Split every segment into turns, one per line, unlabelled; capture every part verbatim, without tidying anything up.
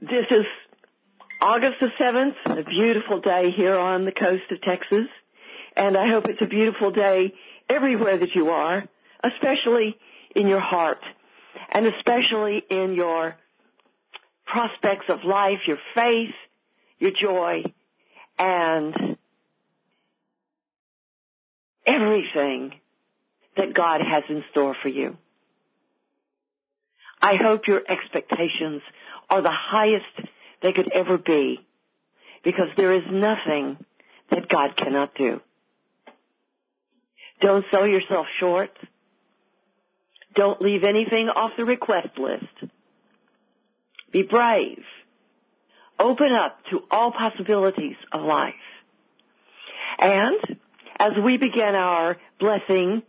This is August the seventh, a beautiful day here on the coast of Texas, and I hope it's a beautiful day everywhere that you are, especially in your heart, and especially in your prospects of life, your faith, your joy, and everything that God has in store for you. I hope your expectations are the highest they could ever be, because there is nothing that God cannot do. Don't sell yourself short. Don't leave anything off the request list. Be brave. Open up to all possibilities of life. And as we begin our blessing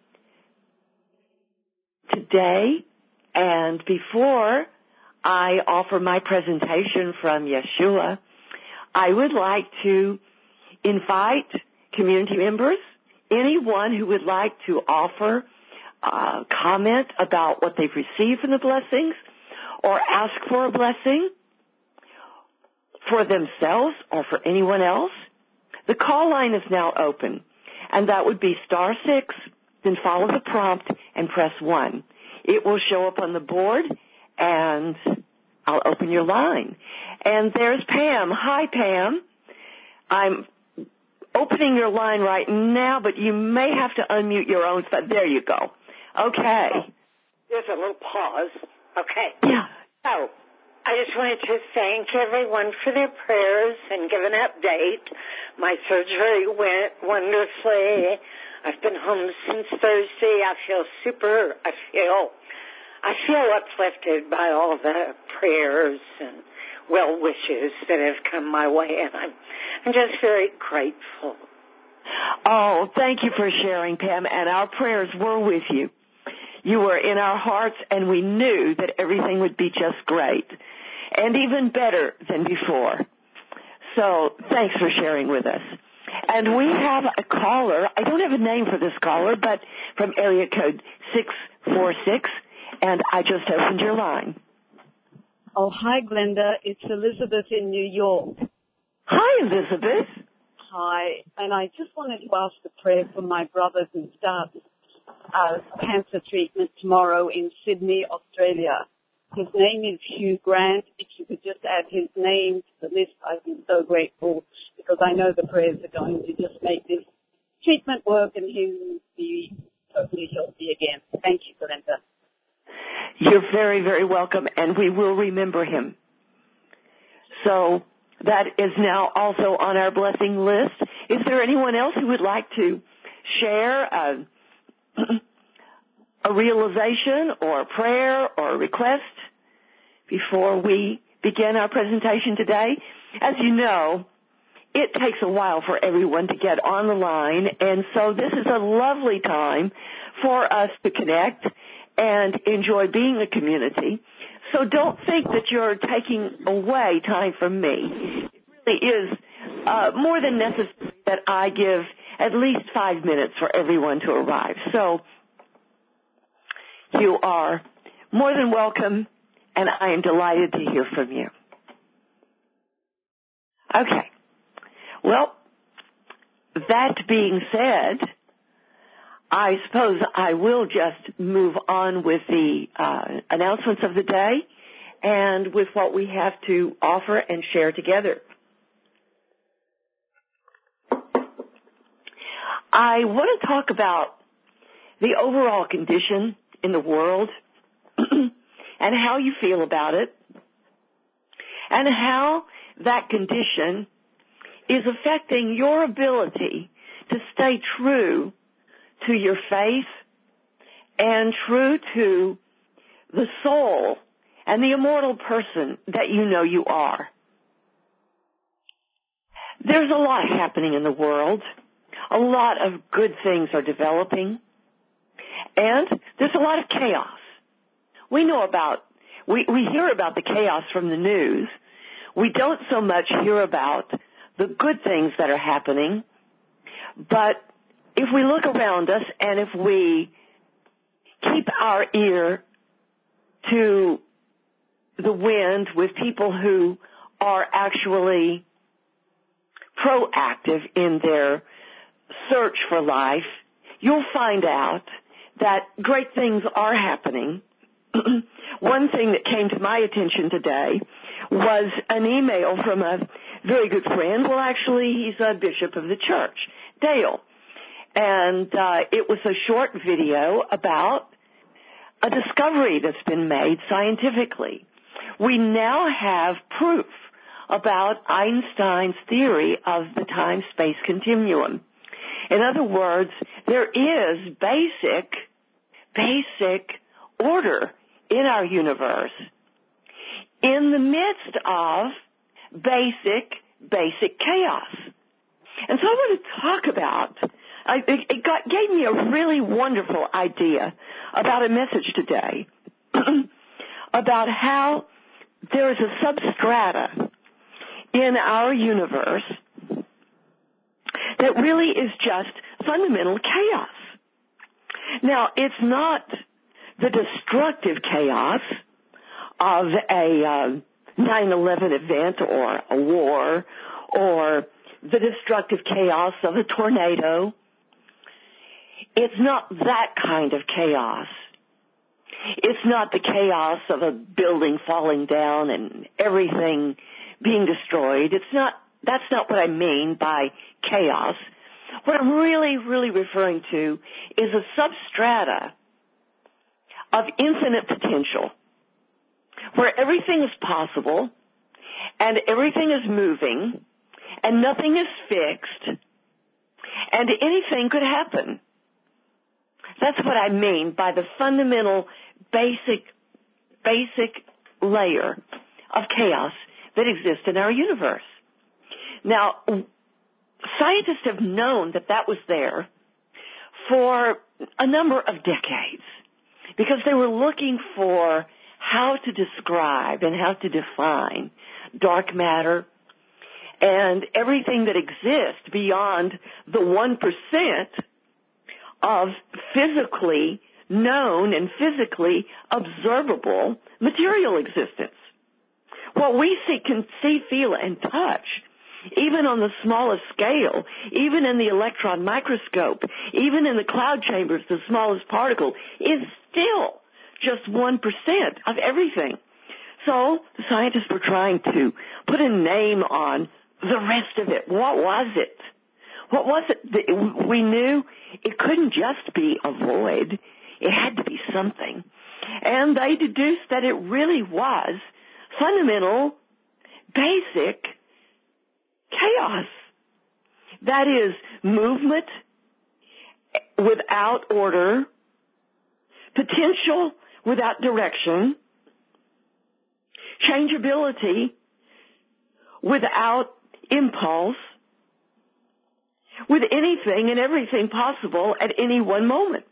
today, and before I offer my presentation from Yeshua, I would like to invite community members, anyone who would like to offer uh, comment about what they've received from the blessings, or ask for a blessing for themselves or for anyone else. The call line is now open, and that would be star six, then follow the prompt and press one. It will show up on the board, and I'll open your line. And there's Pam. Hi, Pam. I'm opening your line right now, but you may have to unmute your own phone. There you go. Okay.
Oh, there's a little pause. Okay.
Yeah.
So, I just wanted to thank everyone for their prayers and give an update. My surgery went wonderfully. I've been home since Thursday. I feel super, I feel, I feel uplifted by all the prayers and well wishes that have come my way, and I'm, I'm just very grateful.
Oh, thank you for sharing, Pam, and our prayers were with you. You were in our hearts, and we knew that everything would be just great, and even better than before. So thanks for sharing with us. And we have a caller. I don't have a name for this caller, but from area code six four six, and I just opened your line.
Oh, hi, Glenda. It's Elizabeth in New York.
Hi, Elizabeth.
Hi. And I just wanted to ask a prayer for my brother who starts uh, cancer treatment tomorrow in Sydney, Australia. His name is Hugh Grant. If you could just add his name to the list, I'd be so grateful, because I know the prayers are going to just make this treatment work and he'll be totally healthy again. Thank you, Glenda.
You're very, very welcome, and we will remember him. So that is now also on our blessing list. Is there anyone else who would like to share a, a realization or a prayer or a request before we begin our presentation today? As you know, it takes a while for everyone to get on the line, and so this is a lovely time for us to connect and enjoy being a community. So don't think that you're taking away time from me. It really is uh, more than necessary that I give at least five minutes for everyone to arrive. So you are more than welcome, and I am delighted to hear from you. Okay. Well, that being said, I suppose I will just move on with the uh, announcements of the day and with what we have to offer and share together. I want to talk about the overall condition in the world and how you feel about it, and how that condition is affecting your ability to stay true to your faith and true to the soul and the immortal person that you know you are. There's a lot happening in the world. A lot of good things are developing. And there's a lot of chaos. We know about, we, we hear about the chaos from the news. We don't so much hear about the good things that are happening. But if we look around us and if we keep our ear to the wind with people who are actually proactive in their search for life, you'll find out that great things are happening. One thing that came to my attention today was an email from a very good friend. Well, actually, he's a bishop of the church, Dale. And uh, it was a short video about a discovery that's been made scientifically. We now have proof about Einstein's theory of the time-space continuum. In other words, there is basic, basic order in our universe in the midst of basic, basic chaos. And so I want to talk about, I, it, it got, gave me a really wonderful idea about a message today about how there is a substrata in our universe that really is just fundamental chaos. Now, it's not the destructive chaos of a uh, nine eleven event or a war or the destructive chaos of a tornado. It's not that kind of chaos. It's not the chaos of a building falling down and everything being destroyed. It's not, that's not what I mean by chaos. What I'm really, really referring to is a substrata of infinite potential where everything is possible and everything is moving and nothing is fixed and anything could happen. That's what I mean by the fundamental, basic, basic layer of chaos that exists in our universe. Now, scientists have known that that was there for a number of decades because they were looking for how to describe and how to define dark matter and everything that exists beyond the one percent of physically known and physically observable material existence. What we see, can see, feel, and touch, even on the smallest scale, even in the electron microscope, even in the cloud chambers, the smallest particle, is still just one percent of everything. So the scientists were trying to put a name on the rest of it. What was it? What was it? We knew it couldn't just be a void. It had to be something. And they deduced that it really was fundamental, basic chaos. That is, movement without order, potential without direction, changeability without impulse, with anything and everything possible at any one moment.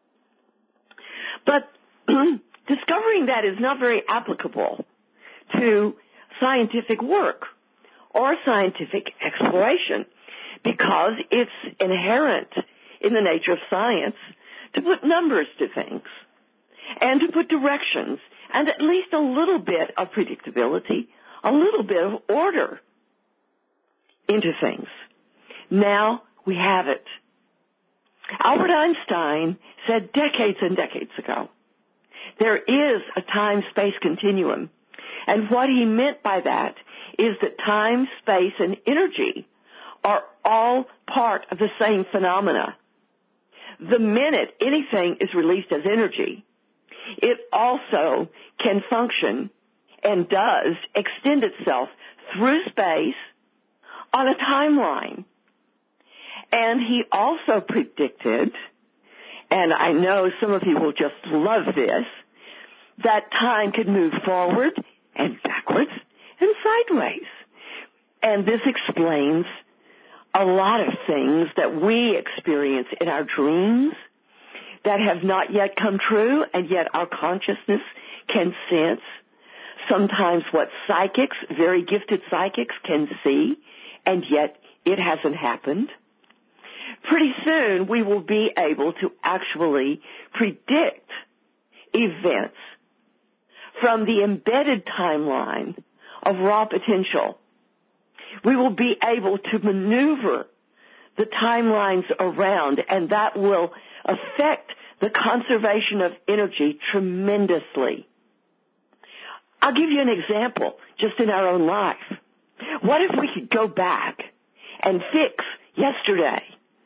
But discovering that is not very applicable to scientific work or scientific exploration because it's inherent in the nature of science to put numbers to things and to put directions and at least a little bit of predictability, a little bit of order into things. Now we have it. Albert Einstein said decades and decades ago, there is a time-space continuum. And what he meant by that is that time, space, and energy are all part of the same phenomena. The minute anything is released as energy, it also can function and does extend itself through space on a timeline. And he also predicted, and I know some of you will just love this, that time could move forward and backwards and sideways. And this explains a lot of things that we experience in our dreams that have not yet come true, and yet our consciousness can sense. Sometimes what psychics, very gifted psychics, can see, and yet it hasn't happened. Pretty soon we will be able to actually predict events from the embedded timeline of raw potential. We will be able to maneuver the timelines around, and that will affect the conservation of energy tremendously. I'll give you an example just in our own life. What if we could go back and fix yesterday?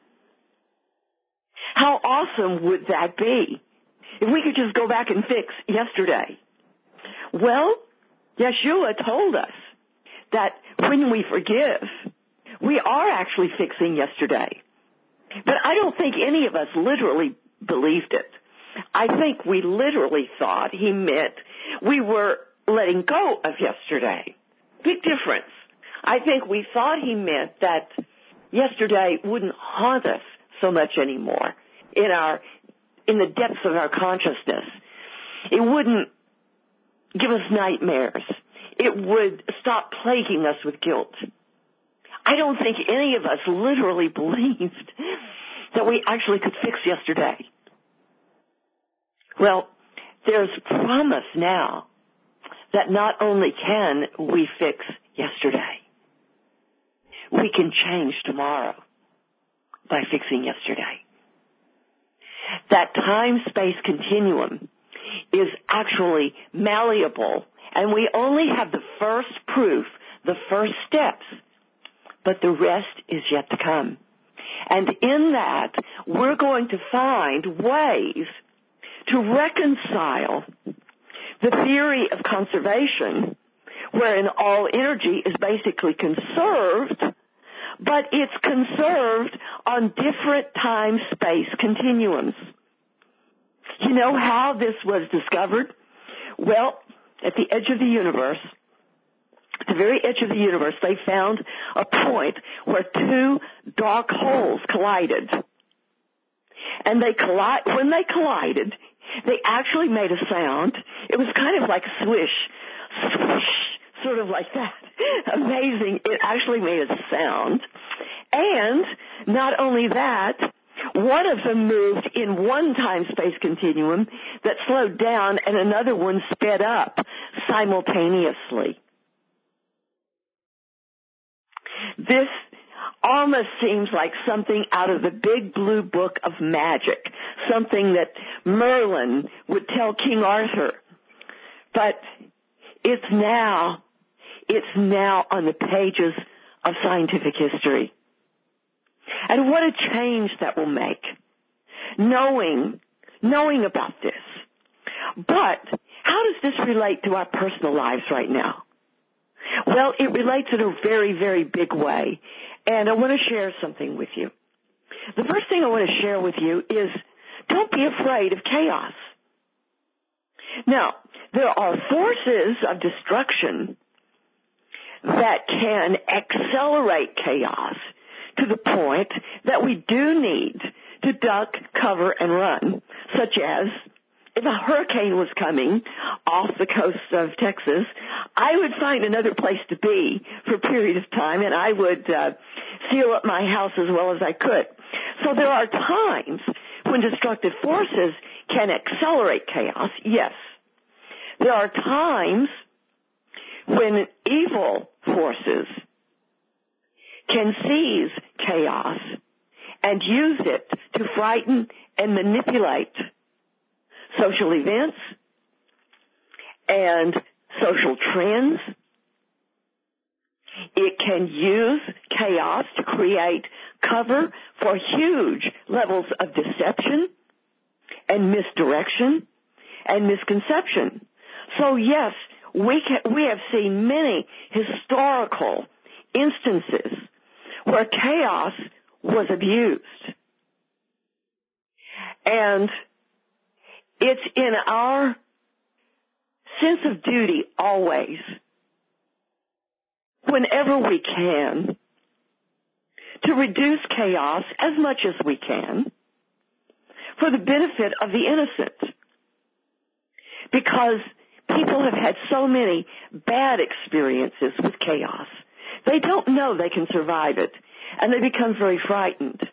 How awesome would that be if we could just go back and fix yesterday? Well, Yeshua told us that when we forgive, we are actually fixing yesterday. But I don't think any of us literally believed it. I think we literally thought he meant we were letting go of yesterday. Big difference. I think we thought he meant that yesterday wouldn't haunt us so much anymore in our, in the depths of our consciousness. It wouldn't give us nightmares. It would stop plaguing us with guilt. I don't think any of us literally believed that we actually could fix yesterday. Well, there's promise now that not only can we fix yesterday, we can change tomorrow by fixing yesterday. That time-space continuum is actually malleable, and we only have the first proof, the first steps, but the rest is yet to come. And in that, we're going to find ways to reconcile the theory of conservation, wherein all energy is basically conserved, but it's conserved on different time-space continuums. You know how this was discovered? Well, at the edge of the universe, at the very edge of the universe, they found a point where two dark holes collided. And they colli- when they collided, they actually made a sound. It was kind of like a swish, swish, sort of like that. Amazing. It actually made a sound. And not only that, one of them moved in one time-space continuum that slowed down, and another one sped up simultaneously. This almost seems like something out of the big blue book of magic, something that Merlin would tell King Arthur. But it's now, it's now on the pages of scientific history. And what a change that will make, knowing, knowing about this. But how does this relate to our personal lives right now? Well, it relates in a very, very big way, and I want to share something with you. The first thing I want to share with you is don't be afraid of chaos. Now, there are forces of destruction that can accelerate chaos to the point that we do need to duck, cover, and run, such as if a hurricane was coming off the coast of Texas, I would find another place to be for a period of time, and I would uh, seal up my house as well as I could. So there are times when destructive forces can accelerate chaos, yes. There are times when evil forces can seize chaos and use it to frighten and manipulate social events and social trends. It can use chaos to create cover for huge levels of deception and misdirection and misconception. So yes, we can, we have seen many historical instances where chaos was abused. And it's in our sense of duty always, whenever we can, to reduce chaos as much as we can for the benefit of the innocent. Because people have had so many bad experiences with chaos. They don't know they can survive it, and they become very frightened.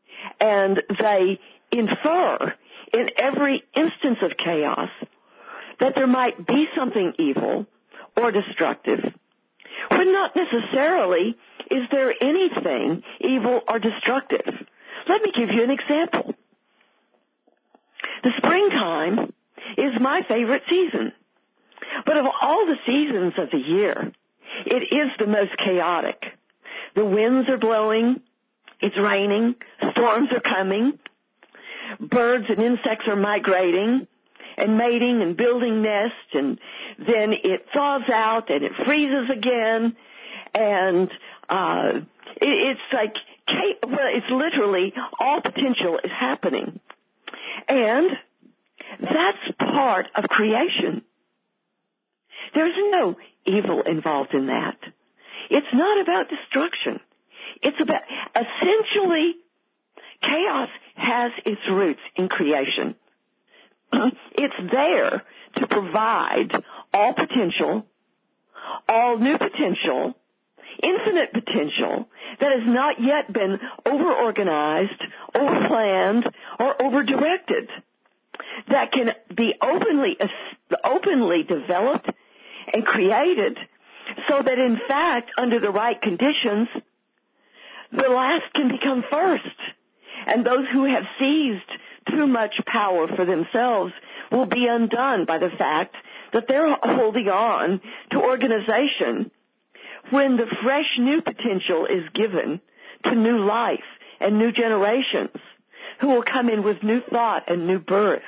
And they infer in every instance of chaos that there might be something evil or destructive, when not necessarily is there anything evil or destructive. Let me give you an example. The springtime is my favorite season. But of all the seasons of the year, it is the most chaotic. The winds are blowing, it's raining, storms are coming, birds and insects are migrating and mating and building nests, and then it thaws out and it freezes again, and uh, it, it's like, well, it's literally all potential is happening. And that's part of creation. There's no evil involved in that. It's not about destruction. It's about, essentially, chaos has its roots in creation. It's there to provide all potential, all new potential, infinite potential that has not yet been over-organized, over-planned, or over-directed, that can be openly, openly developed and created so that, in fact, under the right conditions, the last can become first. And those who have seized too much power for themselves will be undone by the fact that they're holding on to organization when the fresh new potential is given to new life and new generations who will come in with new thought and new birth.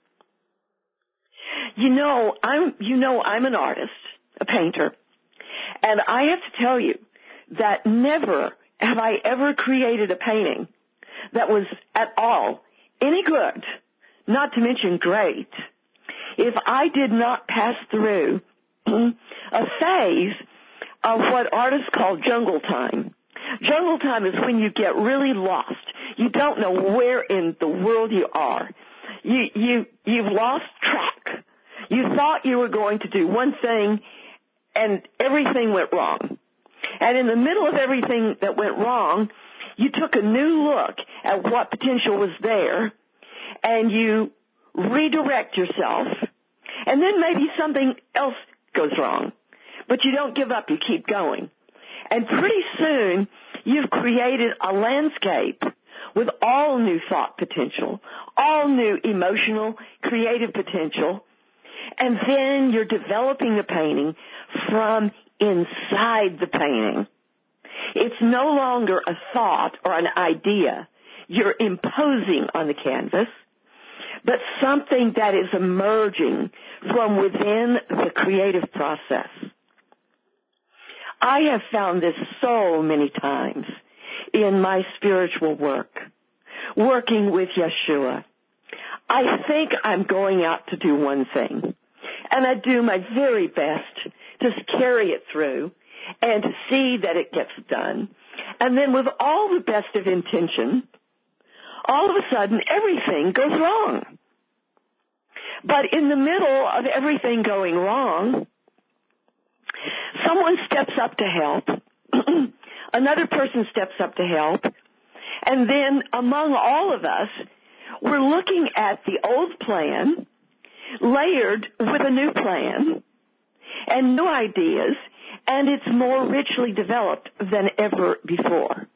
You know, I'm, you know, I'm an artist, a painter, and I have to tell you that never have I ever created a painting that was at all any good, not to mention great, if I did not pass through a phase of what artists call jungle time. Jungle time is when you get really lost. You don't know where in the world you are. You, you, you've lost track. You thought you were going to do one thing, and everything went wrong. And in the middle of everything that went wrong, you took a new look at what potential was there, and you redirect yourself, and then maybe something else goes wrong. But you don't give up, you keep going. And pretty soon, you've created a landscape with all new thought potential, all new emotional, creative potential, and then you're developing the painting from inside the painting. It's no longer a thought or an idea you're imposing on the canvas, but something that is emerging from within the creative process. I have found this so many times in my spiritual work, working with Yeshua. I think I'm going out to do one thing, and I do my very best to carry it through and to see that it gets done. And then with all the best of intention, all of a sudden everything goes wrong. But in the middle of everything going wrong, someone steps up to help, another person steps up to help, and then among all of us, we're looking at the old plan layered with a new plan and new ideas, and it's more richly developed than ever before.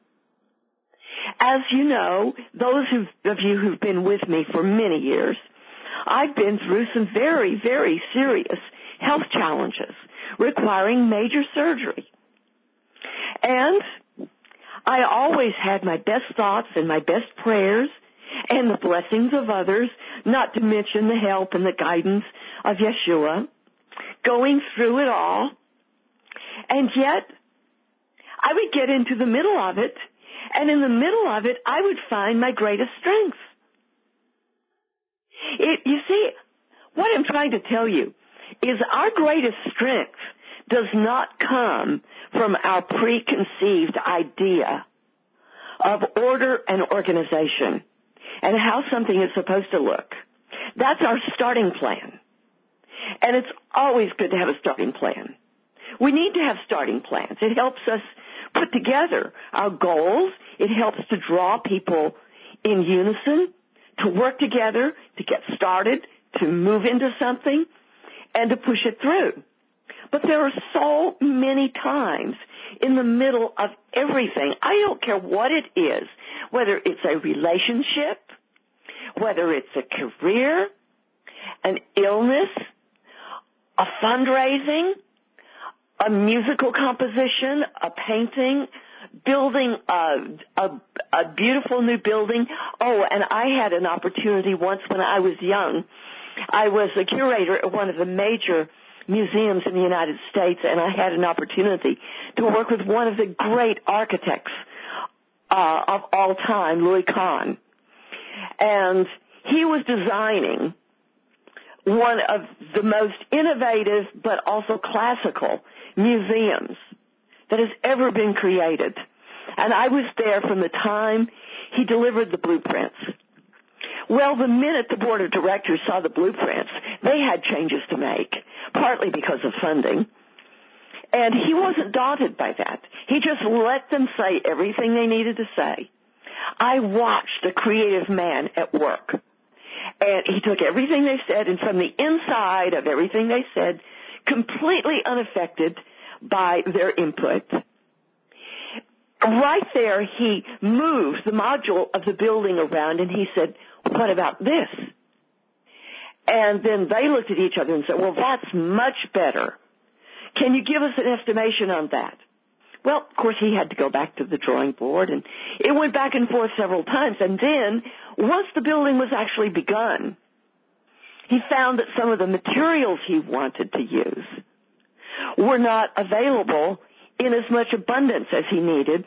As you know, those of you who've been with me for many years, I've been through some very, very serious health challenges requiring major surgery. And I always had my best thoughts and my best prayers and the blessings of others, not to mention the help and the guidance of Yeshua, going through it all. And yet, I would get into the middle of it, and in the middle of it, I would find my greatest strength. It, you see, what I'm trying to tell you is our greatest strength does not come from our preconceived idea of order and organization and how something is supposed to look. That's our starting plan. And it's always good to have a starting plan. We need to have starting plans. It helps us put together our goals. It helps to draw people in unison, to work together, to get started, to move into something and to push it through. But there are so many times in the middle of everything, I don't care what it is, whether it's a relationship, whether it's a career, an illness, a fundraising, a musical composition, a painting, building a, a, a beautiful new building. Oh, and I had an opportunity once when I was young. I was a curator at one of the major museums in the United States, and I had an opportunity to work with one of the great architects uh, of all time, Louis Kahn. And he was designing one of the most innovative but also classical museums that has ever been created. And I was there from the time he delivered the blueprints. Well, the minute the board of directors saw the blueprints, they had changes to make, partly because of funding. And he wasn't daunted by that. He just let them say everything they needed to say. I watched a creative man at work. And he took everything they said, and from the inside of everything they said, completely unaffected by their input, right there he moved the module of the building around, and he said, what about this? And then they looked at each other and said, well, that's much better. Can you give us an estimation on that? Well, of course, he had to go back to the drawing board, and it went back and forth several times. And then, once the building was actually begun, he found that some of the materials he wanted to use were not available in as much abundance as he needed.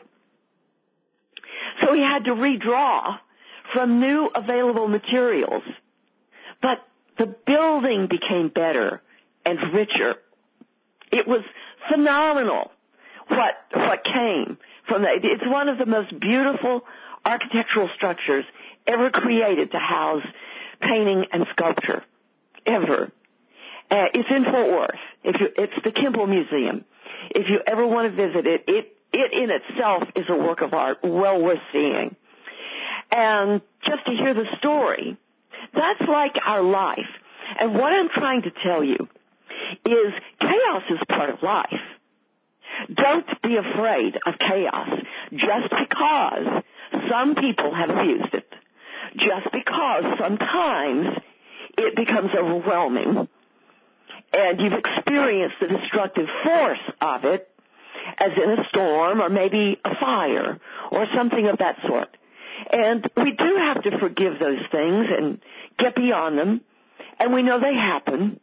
So he had to redraw from new available materials. But the building became better and richer. It was phenomenal what what came from that. It's one of the most beautiful architectural structures ever created to house painting and sculpture, ever. Uh, it's in Fort Worth. If you, it's the Kimball Museum. If you ever want to visit it, it, it in itself is a work of art well worth seeing. And just to hear the story, that's like our life. And what I'm trying to tell you is chaos is part of life. Don't be afraid of chaos just because some people have abused it. Just because sometimes it becomes overwhelming and you've experienced the destructive force of it, as in a storm or maybe a fire or something of that sort. And we do have to forgive those things and get beyond them, and we know they happen.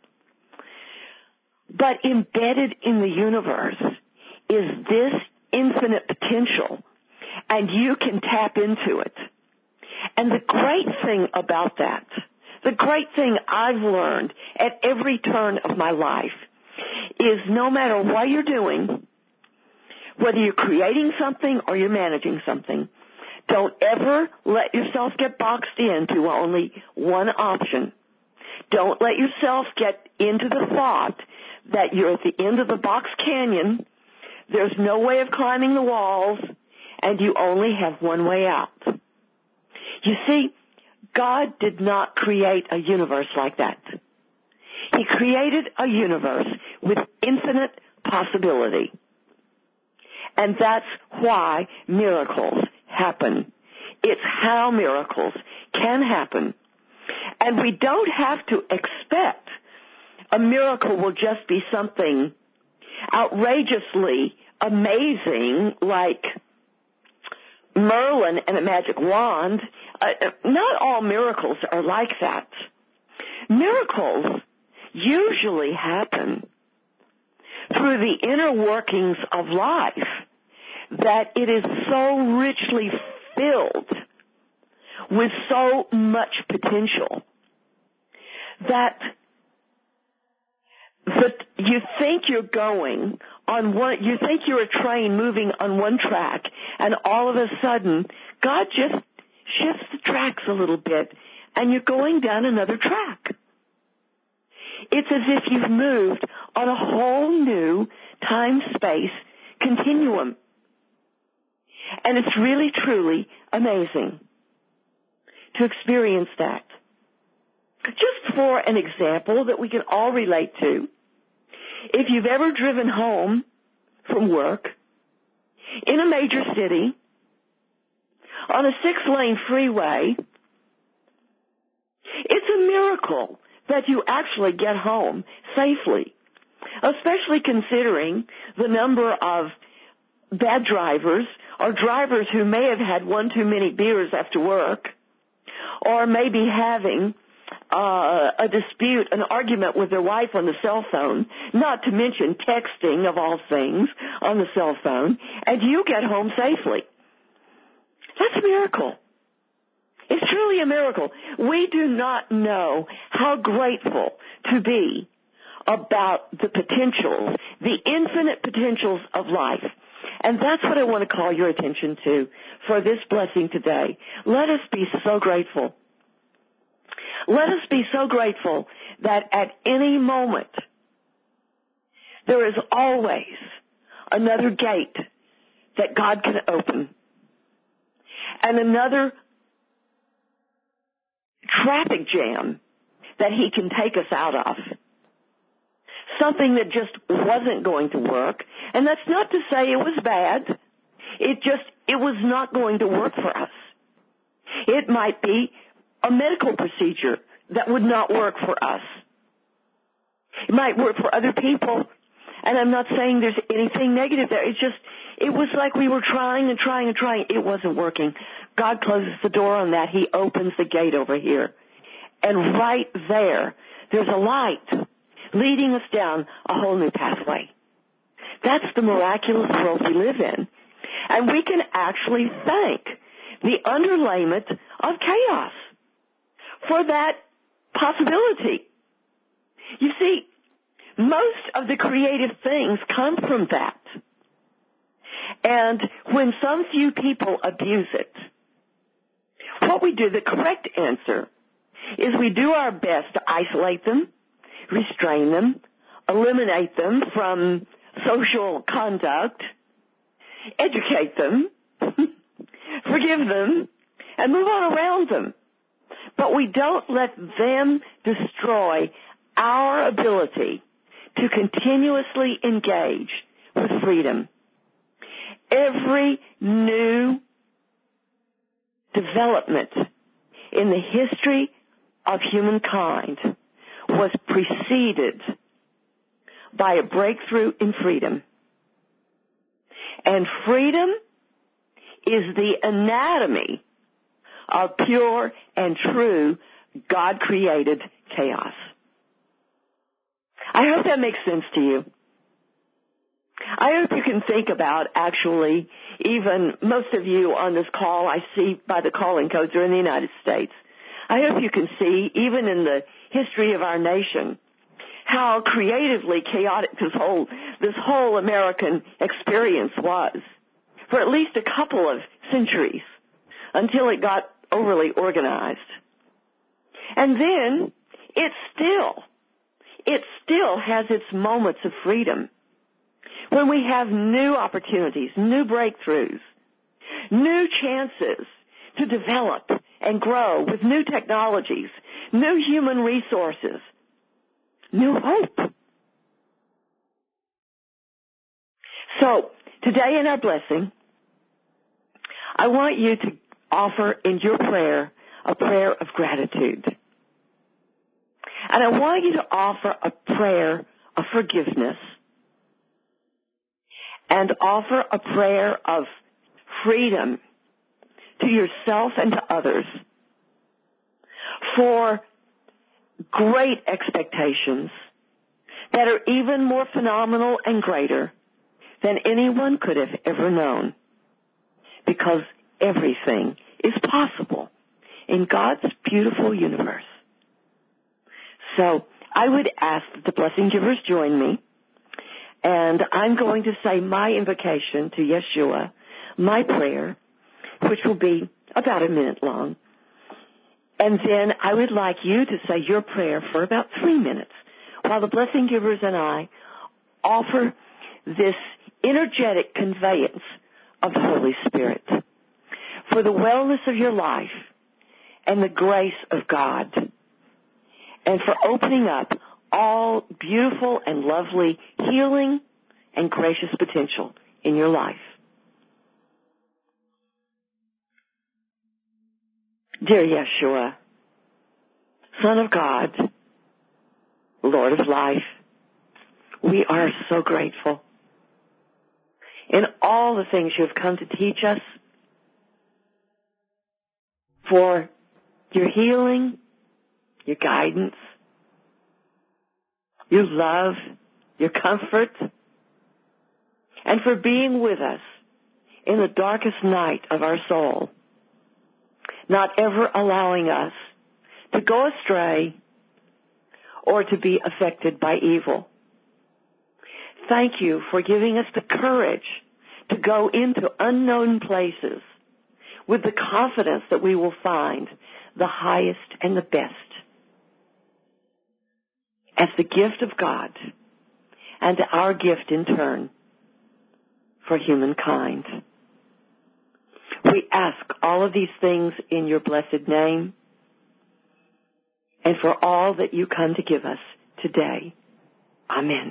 But embedded in the universe is this infinite potential, and you can tap into it. And the great thing about that, the great thing I've learned at every turn of my life, is no matter what you're doing, whether you're creating something or you're managing something, don't ever let yourself get boxed into only one option. Don't let yourself get into the thought that you're at the end of the box canyon, there's no way of climbing the walls, and you only have one way out. You see, God did not create a universe like that. He created a universe with infinite possibility. And that's why miracles happen. It's how miracles can happen. And we don't have to expect a miracle will just be something outrageously amazing like Merlin and a magic wand. Uh, not all miracles are like that. Miracles usually happen through the inner workings of life that it is so richly filled with so much potential that that you think you're going on one, you think you're a train moving on one track, and all of a sudden God just shifts the tracks a little bit and you're going down another track. It's as if you've moved on a whole new time-space continuum. And it's really, truly amazing to experience that. Just for an example that we can all relate to, if you've ever driven home from work in a major city on a six-lane freeway, it's a miracle that you actually get home safely, especially considering the number of bad drivers or drivers who may have had one too many beers after work or maybe having uh, a dispute, an argument with their wife on the cell phone, not to mention texting of all things on the cell phone, and you get home safely. That's a miracle. It's truly a miracle. We do not know how grateful to be about the potentials, the infinite potentials of life. And that's what I want to call your attention to for this blessing today. Let us be so grateful. Let us be so grateful that at any moment there is always another gate that God can open and another traffic jam that He can take us out of. Something that just wasn't going to work. And that's not to say it was bad. It just, it was not going to work for us. It might be a medical procedure that would not work for us. It might work for other people. And I'm not saying there's anything negative there. It's just, it was like we were trying and trying and trying. It wasn't working. God closes the door on that. He opens the gate over here. And right there, there's a light leading us down a whole new pathway. That's the miraculous world we live in. And we can actually thank the underlayment of chaos for that possibility. You see, most of the creative things come from that. And when some few people abuse it, what we do, the correct answer, is we do our best to isolate them, restrain them, eliminate them from social conduct, educate them, forgive them, and move on around them. But we don't let them destroy our ability to continuously engage with freedom. Every new development in the history of humankind was preceded by a breakthrough in freedom. And freedom is the anatomy of pure and true God-created chaos. I hope that makes sense to you. I hope you can think about, actually, even most of you on this call, I see by the calling codes, are in the United States. I hope you can see, even in the history of our nation, how creatively chaotic this whole, this whole American experience was for at least a couple of centuries until it got overly organized. And then it still, it still has its moments of freedom when we have new opportunities, new breakthroughs, new chances to develop and grow with new technologies, new human resources, new hope. So, today in our blessing, I want you to offer in your prayer a prayer of gratitude. And I want you to offer a prayer of forgiveness and offer a prayer of freedom to yourself and to others for great expectations that are even more phenomenal and greater than anyone could have ever known, because everything is possible in God's beautiful universe. So I would ask that the blessing givers join me, and I'm going to say my invocation to Yeshua, my prayer, which will be about a minute long. And then I would like you to say your prayer for about three minutes while the blessing givers and I offer this energetic conveyance of the Holy Spirit for the wellness of your life and the grace of God and for opening up all beautiful and lovely healing and gracious potential in your life. Dear Yeshua, Son of God, Lord of life, we are so grateful in all the things you have come to teach us, for your healing, your guidance, your love, your comfort, and for being with us in the darkest night of our soul, not ever allowing us to go astray or to be affected by evil. Thank you for giving us the courage to go into unknown places with the confidence that we will find the highest and the best as the gift of God and our gift in turn for humankind. We ask all of these things in your blessed name and for all that you come to give us today. Amen.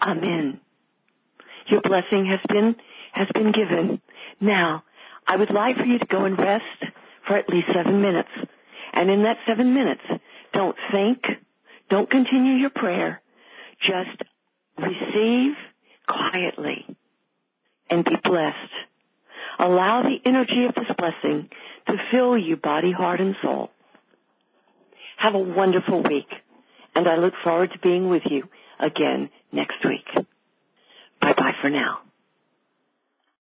Amen. Your blessing has been, has been given. Now, I would like for you to go and rest for at least seven minutes. And in that seven minutes, don't think, don't continue your prayer. Just receive quietly and be blessed. Allow the energy of this blessing to fill you, body, heart, and soul. Have a wonderful week, and I look forward to being with you again next week. Bye-bye for now.